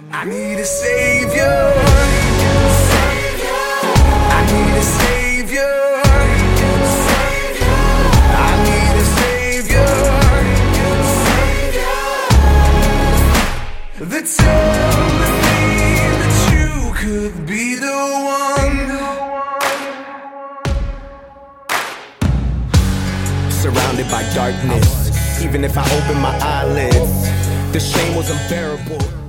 I need a savior. I need a savior. I need a savior. That tells me that you could be the one. Surrounded by darkness, even if I open my eyelids, the shame was unbearable.